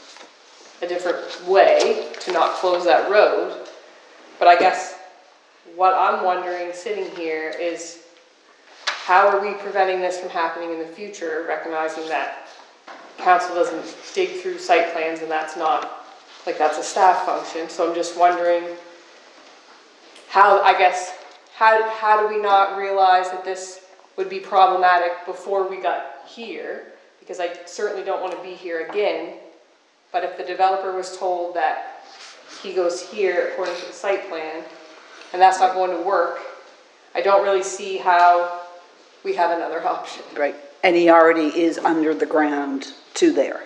a different way to not close that road. But I guess what I'm wondering sitting here is, how are we preventing this from happening in the future, recognizing that council doesn't dig through site plans and that's not, like that's a staff function. So I'm just wondering how, I guess, how, how do we not realize that this would be problematic before we got here? Because I certainly don't want to be here again. But if the developer was told that he goes here according to the site plan, and that's not going to work, I don't really see how we have another option. Right, and he already is under the ground to there.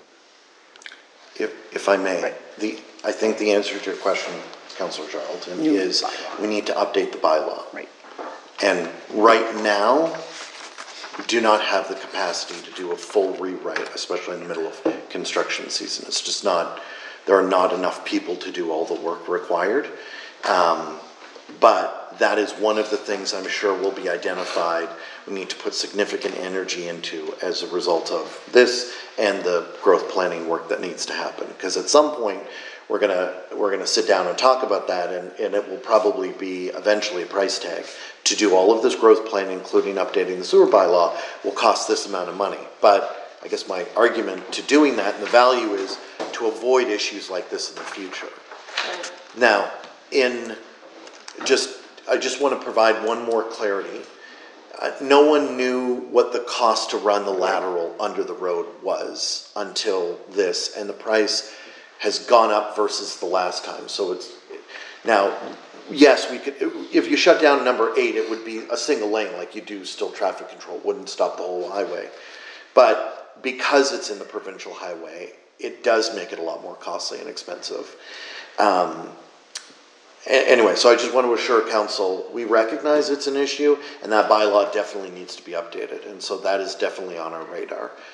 If, if I may, Right. the, I think the answer to your question, Councillor Charlton, New is bylaw. we need to update the bylaw. Right. And right now, we do not have the capacity to do a full rewrite, especially in the middle of construction season. It's just not, there are not enough people to do all the work required. Um, but that is one of the things I'm sure will be identified. We need to put significant energy into as a result of this and the growth planning work that needs to happen. Because at some point, we're gonna we're gonna sit down and talk about that, and, and it will probably be eventually a price tag. To do all of this growth plan, including updating the sewer bylaw, will cost this amount of money. But I guess my argument to doing that, and the value is to avoid issues like this in the future. Right. Now, in just, I just want to provide one more clarity. Uh, no one knew what the cost to run the lateral under the road was until this, and the price has gone up versus the last time. So it's, now, yes, we could, if you shut down number eight, it would be a single lane like you do still traffic control, wouldn't stop the whole highway. But because it's in the provincial highway, it does make it a lot more costly and expensive. Um, Anyway, so I just want to assure council, we recognize it's an issue, and that bylaw definitely needs to be updated, and so that is definitely on our radar.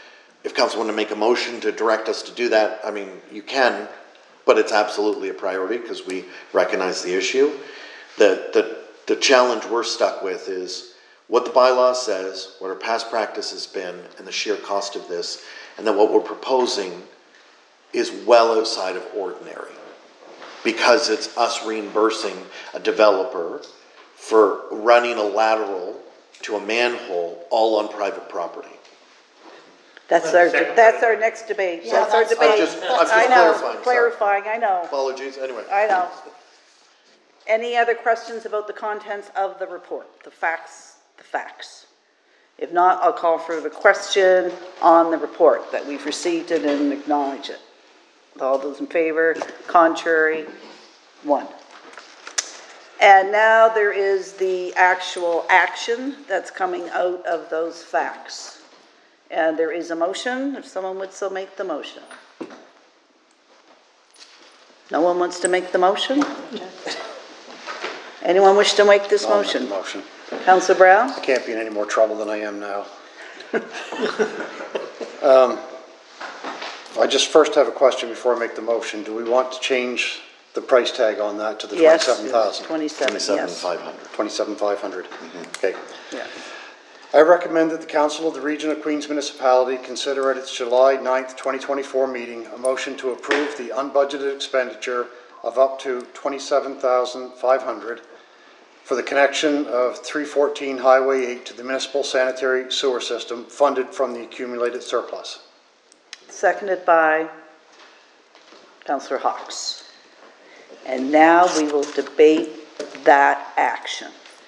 if council want to make a motion to direct us to do that, I mean, you can, but it's absolutely a priority because we recognize the issue. The, the, the challenge we're stuck with is what the bylaw says, what our past practice has been, and the sheer cost of this, and then what we're proposing is well outside of ordinary because it's us reimbursing a developer for running a lateral to a manhole all on private property. That's our, that's our next debate. Yeah, That's our that's- debate. I'm just- I'm just I know, clarifying, sorry. clarifying, I know, Apologies, anyway. I know. Any other questions about the contents of the report, the facts, the facts? If not, I'll call for the question on the report, that we've received it and acknowledge it. All those in favor, contrary, one. And now there is the actual action that's coming out of those facts. And there is a motion, if someone would so make the motion. No one wants to make the motion? Anyone wish to make this I'll make the motion? motion. Councillor Brown? I can't be in any more trouble than I am now. um, I just first have a question before I make the motion. Do we want to change the price tag on that to the Yes. twenty-seven thousand? Twenty-seven, Twenty-seven yes. five hundred. twenty-seven five hundred. Okay. Yeah. I recommend that the Council of the Region of Queens Municipality consider at its July ninth, twenty twenty-four meeting a motion to approve the unbudgeted expenditure of up to twenty-seven thousand five hundred dollars for the connection of three fourteen Highway eight to the municipal sanitary sewer system funded from the accumulated surplus. Seconded by Councillor Hawks. And now we will debate that action.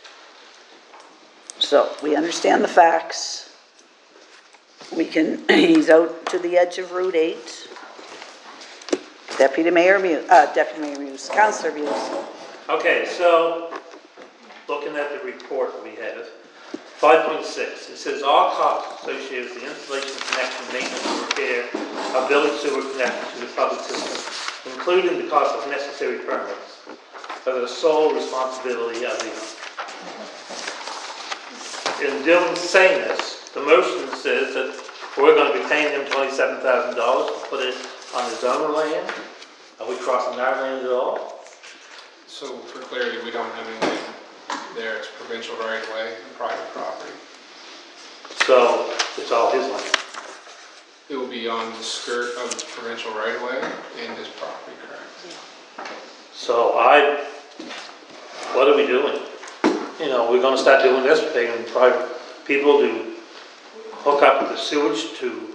So we understand the facts. We can, he's out to the edge of Route eight. Deputy Mayor Muse, uh, Deputy Mayor Muse, Councillor Muse. Okay, so, looking at the report we have, five point six, it says all costs associated with the installation, connection, maintenance, and repair of village sewer connection to the public system, including the cost of necessary permits, are the sole responsibility of the owner. In doing, saying this, the motion says that we're going to be paying him twenty-seven thousand dollars to put it on his own land. Are we crossing our land at all? So for clarity, we don't have anything there. It's provincial right of way and private property. So it's all his land. It will be on the skirt of the provincial right of way and his property, correct? So I, what are we doing? You know, we're gonna start doing this, paying private people to hook up the sewage to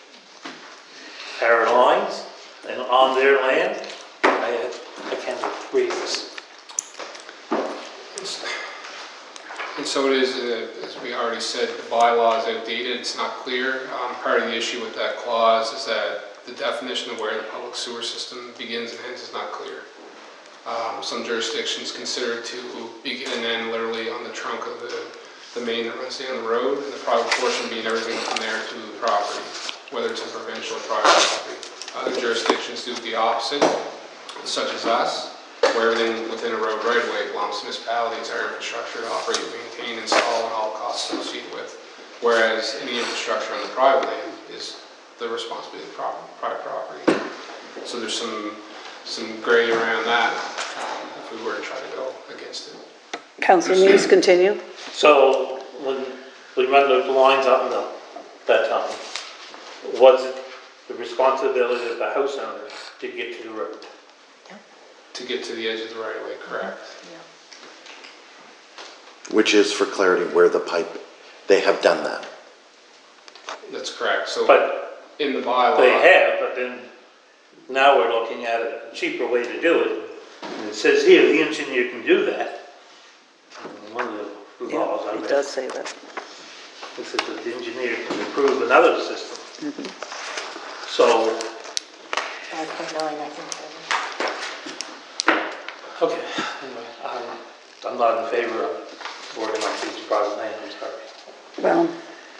our lines and on their land? I, I can't agree with this. It's- And so it is, uh, as we already said, the bylaw is outdated, it's not clear. Um, Part of the issue with that clause is that the definition of where the public sewer system begins and ends is not clear. Um, Some jurisdictions consider it to begin and end literally on the trunk of the, the main that runs down the road, and the private portion being everything from there to the property, whether it's a provincial or private property. Other jurisdictions do the opposite, such as us, where everything within a road right of way belongs to municipalities, our infrastructure to operate, maintain, install, and all costs associated with. Whereas any infrastructure on the private land is the responsibility of the prop- private property. So there's some some gray around that um, if we were to try to go against it. Councillor Muse, continue. So when we run the lines up in the, that time, was it the responsibility of the house owner to get to the road? To get to the edge of the right of way, correct? Which is, for clarity, where the pipe, they have done that. That's correct. So But in the bylaw. they have, but then now we're looking at a cheaper way to do it. And it says here, the engineer can do that. And one of the laws I Yeah, read. it does say that. It says that the engineer can approve another system. So, five point nine, I think. okay, anyway, I'm, I'm not in favor of boarding my piece of private land, I'm sorry. Well,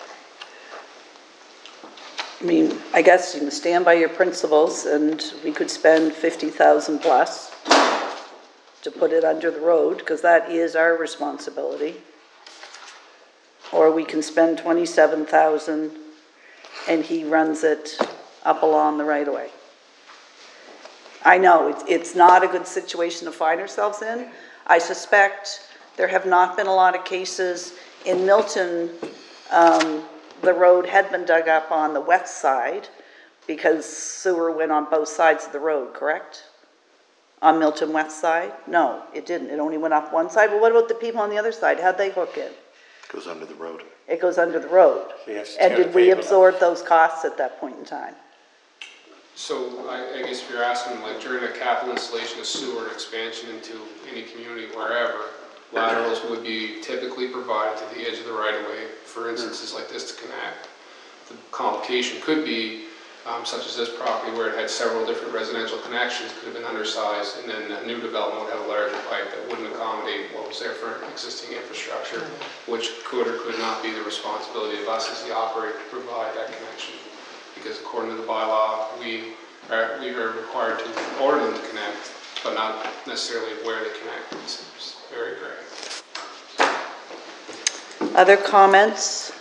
I mean, I guess you can stand by your principles, and we could spend fifty thousand plus to put it under the road, because that is our responsibility. Or we can spend twenty-seven thousand and he runs it up along the right-of-way. I know, it's, it's not a good situation to find ourselves in. I suspect there have not been a lot of cases. In Milton, um, the road had been dug up on the west side because sewer went on both sides of the road, correct? On Milton west side? No, it didn't. It only went up one side. Well, what about the people on the other side? How'd they hook in? Goes under the road. It goes under the road. So you have to And tear did the we pavement up. absorb those costs at that point in time? So I, I guess if you're asking, like during a capital installation of sewer and expansion into any community, wherever, laterals would be typically provided to the edge of the right-of-way for instances like this to connect. The complication could be, um, such as this property where it had several different residential connections, could have been undersized, and then a new development would have a larger pipe that wouldn't accommodate what was there for existing infrastructure, which could or could not be the responsibility of us as the operator to provide that connection. Because according to the bylaw, we are, we are required to order them to connect, but not necessarily where they connect. It's, it's very gray. Other comments?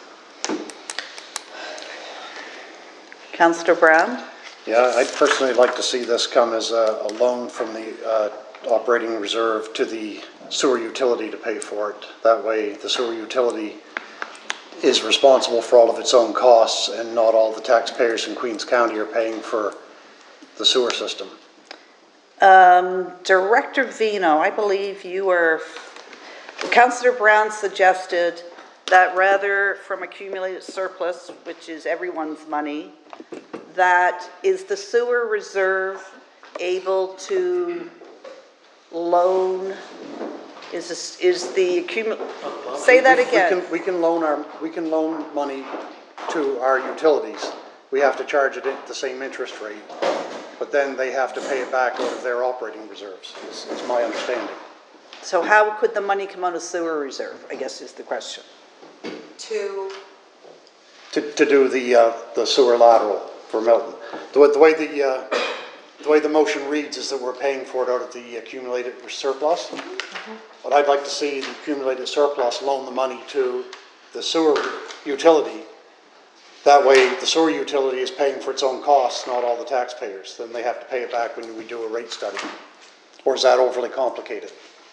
Councillor Brown? Yeah, I'd personally like to see this come as a, a loan from the uh, operating reserve to the sewer utility to pay for it. That way, the sewer utility is responsible for all of its own costs, and not all the taxpayers in Queens County are paying for the sewer system. Um, Director Vino, I believe you were, Councillor Brown suggested that rather from accumulated surplus, which is everyone's money, that is the sewer reserve able to loan, is this, is the accumul, say that We- we again. can- We can loan our, we can loan money to our utilities. We have to charge it at the same interest rate, but then they have to pay it back out of their operating reserves, is, is my understanding. So how could the money come out of sewer reserve, I guess is the question. To, To, to do the, uh, the sewer lateral for Milton. The way, the way the, uh, the way the motion reads is that we're paying for it out of the accumulated surplus. But I'd like to see the accumulated surplus loan the money to the sewer utility. That way, the sewer utility is paying for its own costs, not all the taxpayers. Then they have to pay it back when we do a rate study. Or is that overly complicated?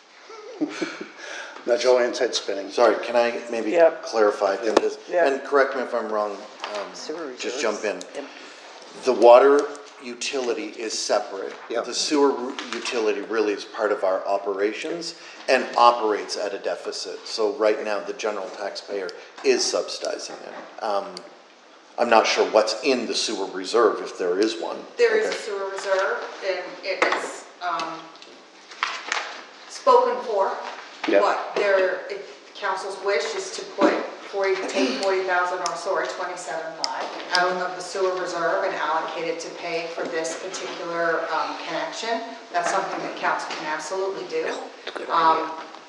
Now Joanne's head spinning. Sorry, can I maybe Yep. clarify this? Yeah. And correct me if I'm wrong, Sewer um, just reserves. jump in. Yep. The water utility is separate. Yep. The sewer ru- utility really is part of our operations and operates at a deficit. So right now, the general taxpayer is subsidizing it. Um, I'm not sure what's in the sewer reserve, if there is one. there is a Okay. sewer reserve, and it is, um, spoken for. Yeah. But there, if council's wish is to put forty, take forty thousand, or sorry, twenty-seven five out of the sewer reserve and allocate it to pay for this particular, um, connection. That's something that council can absolutely do. Um,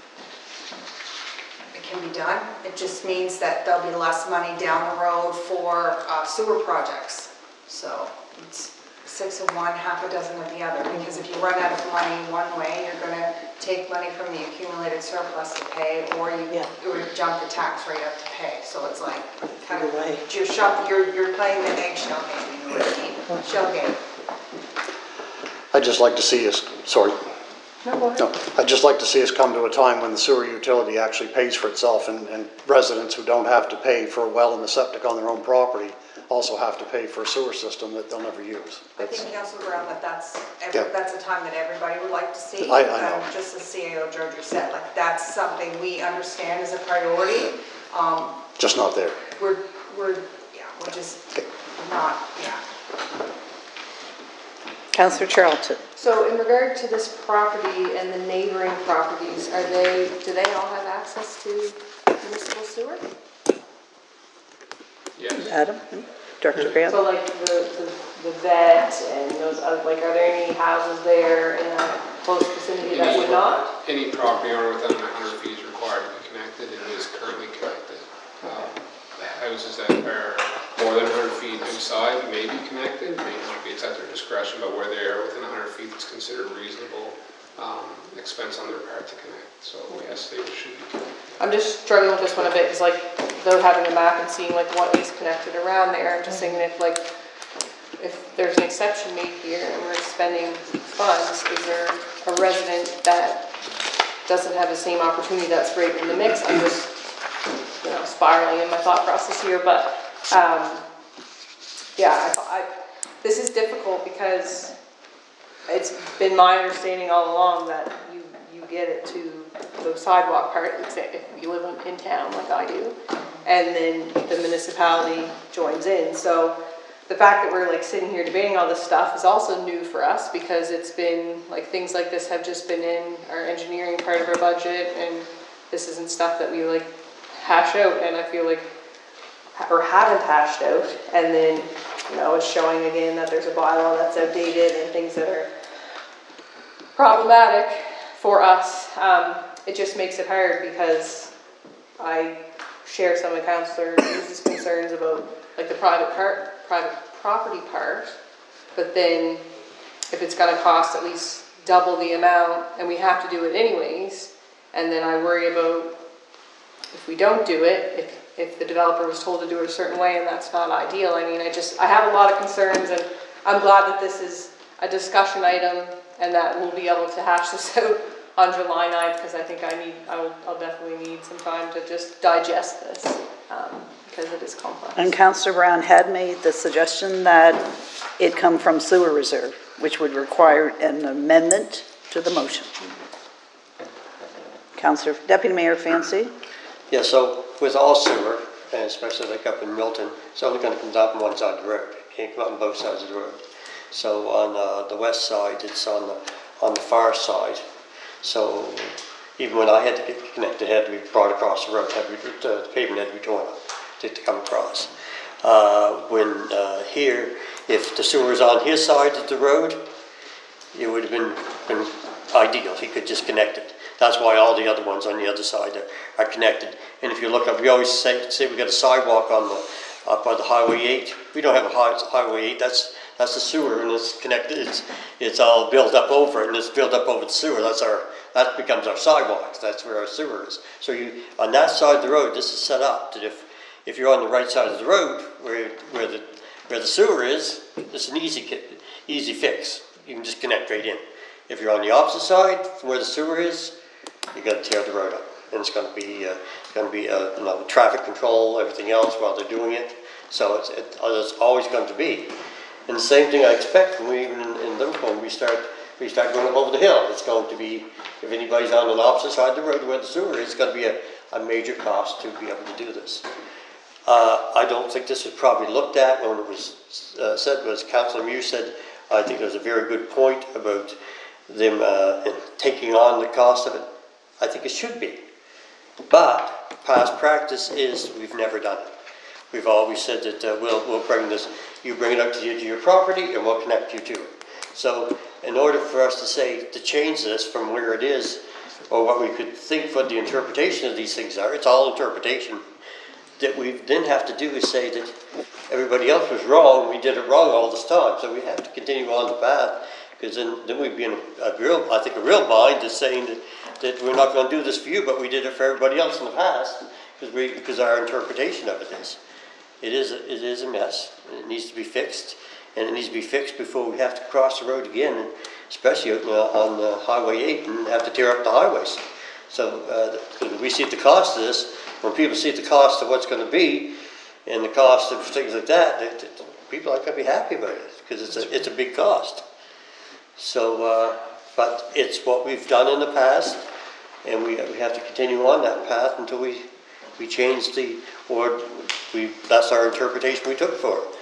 It can be done. It just means that there'll be less money down the road for uh, sewer projects. So it's six of one, half a dozen of the other, because if you run out of money one way, you're gonna take money from the accumulated surplus to pay, or you, Yeah. or you jump the tax rate up to pay. So it's like, kind of, Either way. you're shop, you're, you're playing the eggshell game, you know what I mean? Shell game. I'd just like to see us, sorry. No, I'd just like to see us come to a time when the sewer utility actually pays for itself, and, and residents who don't have to pay for a well and a septic on their own property also have to pay for a sewer system that they'll never use. I That's- think, Councilor Brown, that that's, every- Yeah. that's a time that everybody would like to see. I- I know. Um, Just as C A O Georgia said, like, that's something we understand as a priority. Um, Just not there. We're, we're, yeah, we're just not, yeah. Councillor Charlton? So in regard to this property and the neighboring properties, are they, do they all have access to municipal sewer? Yes. Adam? Director Grant? So like the, the, the vet and those, other- like, are there any houses there in a close vicinity that would not? Any property owner within one hundred feet is required to be connected and is currently connected. Um, Houses that are more than one hundred feet inside may be connected, may not be, it's at their discretion, but where they are within one hundred feet, it's considered reasonable um, expense on their part to connect. So yes, they should be connected. I'm just struggling with this one a bit, because like, without having a map and seeing like what is connected around there, I'm just thinking if like, if there's an exception made here and we're expending funds, is there a resident that doesn't have the same opportunity that's right in the mix? I'm just, you know, spiraling in my thought process here, but, um, yeah, I, I, this is difficult because it's been my understanding all along that you, you get it to the sidewalk part, if you live in, in town like I do, and then the municipality joins in. So the fact that we're like sitting here debating all this stuff is also new for us because it's been, like things like this have just been in our engineering part of our budget, and this isn't stuff that we like hash out, and I feel like, or haven't hashed out, and then, you know, it's showing again that there's a bylaw that's outdated and things that are problematic for us. Um, it just makes it hard because I share some of Councillor Hughes' concerns about like the private part, private property part, but then if it's gonna cost at least double the amount and we have to do it anyways, and then I worry about if we don't do it, if if the developer was told to do it a certain way and that's not ideal. I mean, I just, I have a lot of concerns, and I'm glad that this is a discussion item and that we'll be able to hash this out on July ninth, because I think I need, I will, I'll definitely need some time to just digest this, um, because it is complex. And Councillor Brown had made the suggestion that it come from sewer reserve, which would require an amendment to the motion. Councillor, Deputy Mayor Fancy? Yeah, so with all sewer, and especially like up in Milton, it's only going to come down from one side of the road. It can't come up on both sides of the road. So on uh, the west side, it's on the on the far side. So even when I had to get connected, it had to be brought across the road. Had to be, uh, the pavement had to be torn up to, to come across. Uh, when uh, here, if the sewer was on his side of the road, it would have been, been ideal. He could just connect it. That's why all the other ones on the other side are, are connected. And if you look up, we always say, say we got a sidewalk on the up by the Highway eight. We don't have a high, Highway eight. That's that's the sewer, and it's connected. It's it's all built up over it, and it's built up over the sewer. That's our that becomes our sidewalk. That's where our sewer is. So you on that side of the road, this is set up that if if you're on the right side of the road where where the where the sewer is, it's an easy easy fix. You can just connect right in. If you're on the opposite side from where the sewer is, you got to tear the road up, and it's going to be uh, going to be uh, you know, traffic control, everything else while they're doing it. So it's, it, it's always going to be. And the same thing I expect when we even in, in Liverpool, when we start we start going up over the hill. It's going to be, if anybody's on the opposite side of the road where the sewer is, it's going to be a, a major cost to be able to do this. Uh, I don't think this was probably looked at when it was uh, said, but as Councillor Mew said, I think there's a very good point about them uh, taking on the cost of it. I think it should be. But past practice is we've never done it. We've always said that uh, we'll, we'll bring this, you bring it up to, you, to your property and we'll connect you to it. So in order for us to say, to change this from where it is, or what we could think what the interpretation of these things are, it's all interpretation, that we then have to do is say that everybody else was wrong, we did it wrong all this time. So we have to continue on the path, because then, then we'd be in a, a real, I think a real bind is saying that, that we're not going to do this for you, but we did it for everybody else in the past, because we, because our interpretation of it is. It is, a, it is a mess, and it needs to be fixed, and it needs to be fixed before we have to cross the road again, and especially uh, on uh, Highway eight, and have to tear up the highways. So uh, we see the cost of this. When people see the cost of what's going to be, and the cost of things like that, they, they, people aren't going to be happy about it, because it's a, it's a big cost. So, uh, but it's what we've done in the past, and we, we have to continue on that path until we, we change the, or we, that's our interpretation we took for it.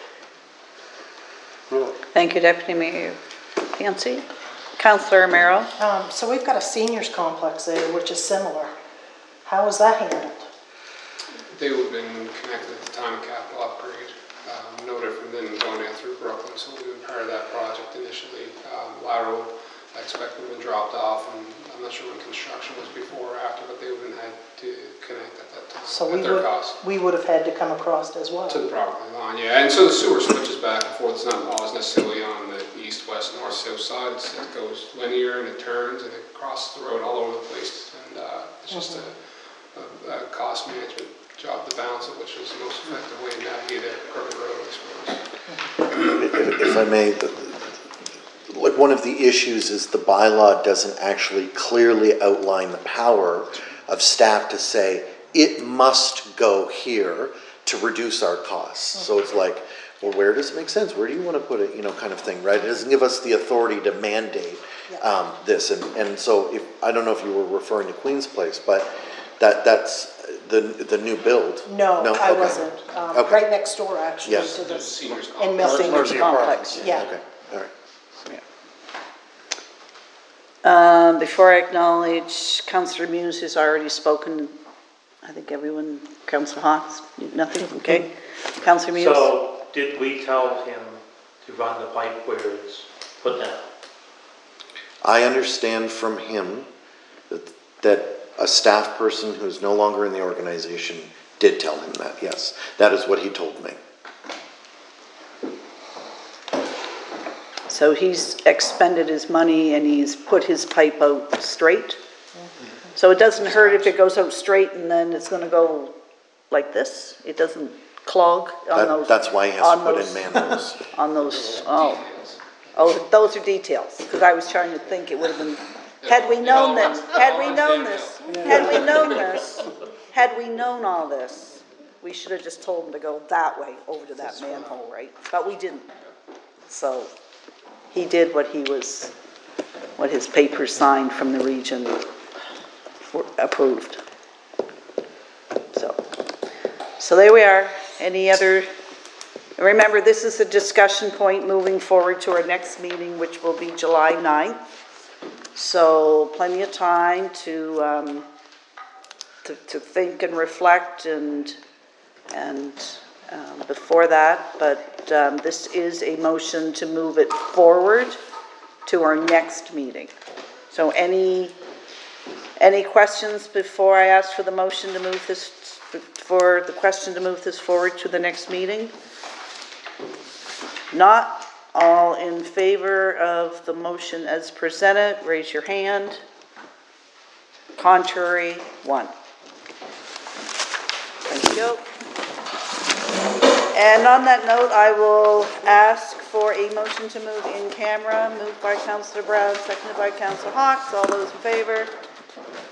Anyway. Thank you, Deputy Mayor Fancy. Councillor Merrill. Um, so we've got a seniors complex there, which is similar. How is that handled? They would have been connected at the time of capital upgrade. Um, no different than going down through Brooklyn, so we've been part of that project initially. Um, Lateral, I expect would have been dropped off, and I'm not sure when construction was before or after, but they would have had to connect at that time, So at we their would, cost. we would have had to come across as well. To the property line, yeah, and so the sewer switches back and forth. It's not always necessarily on the east, west, north, south side. It's, it goes linear and it turns and it crosses the road all over the place, and uh, it's just mm-hmm. a, a, a cost management job to balance it, which is the most effective way to navigate that crooked road, I suppose. If if I may, the- like, one of the issues is the bylaw doesn't actually clearly outline the power of staff to say, it must go here to reduce our costs. So it's like, well, where does it make sense? Where do you want to put it, you know, kind of thing, right? It doesn't give us the authority to mandate um, this. And, and so if, I don't know if you were referring to Queen's Place, but that, that's the, the new build. No, I Okay. wasn't. Um, Okay. Right next door, actually, Yes. to the, Seniors in complex. Milton. Mercy Apartments. Yeah. Okay, all right. Um, Before I acknowledge Councillor Muse, who's already spoken, I think everyone, Councillor Hawks, nothing, okay? Councillor Muse? So, did we tell him to run the pipe where it's put down? I understand from him that, that a staff person who's no longer in the organization did tell him that, yes. That is what he told me. So he's expended his money and he's put his pipe out straight? So it doesn't hurt if it goes out straight and then it's gonna go like this? It doesn't clog on That- those? That's why he has to on put in those- manholes. On those, oh. Oh, those are details, because I was trying to think it would have been, had we known this, had we known this, had we known this, had we known all this, we should have just told him to go that way, over to that manhole, right? But we didn't. So he did what he was, what his papers signed from the region were approved. So, so there we are. Any other? Remember, this is a discussion point moving forward to our next meeting, which will be July ninth. So plenty of time to, um, to, to think and reflect and, and um, before that. But um, this is a motion to move it forward to our next meeting. So any, any questions before I ask for the motion to move this, for the question to move this forward to the next meeting? Not all in favor of the motion as presented, raise your hand. Contrary, one. Thank you. And on that note, I will ask for a motion to move in camera, moved by Councillor Brown, seconded by Councillor Hawks. All those in favor?